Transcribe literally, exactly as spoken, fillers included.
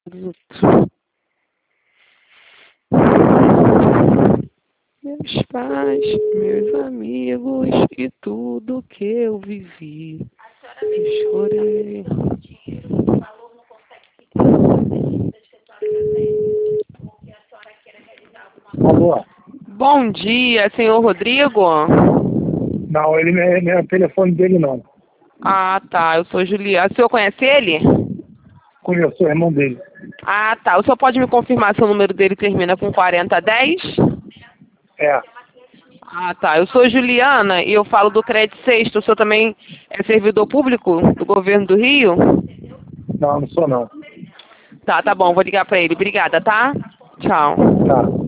Meus pais, meus amigos e tudo que eu vivi. Eu chorei. Alô? Bom dia, senhor Rodrigo? Não, ele não é, não é o telefone dele, não. Ah, tá. Eu sou Juliana. O senhor conhece ele? Conheço o irmão dele. Ah, tá. O senhor pode me confirmar se o número dele termina com quarenta dez? É. Ah, tá. Eu sou Juliana e eu falo do Crédito Sexto. O senhor também é servidor público do governo do Rio? Não, não sou não. Tá, tá bom. Vou ligar pra ele. Obrigada, tá? Tchau. Tá.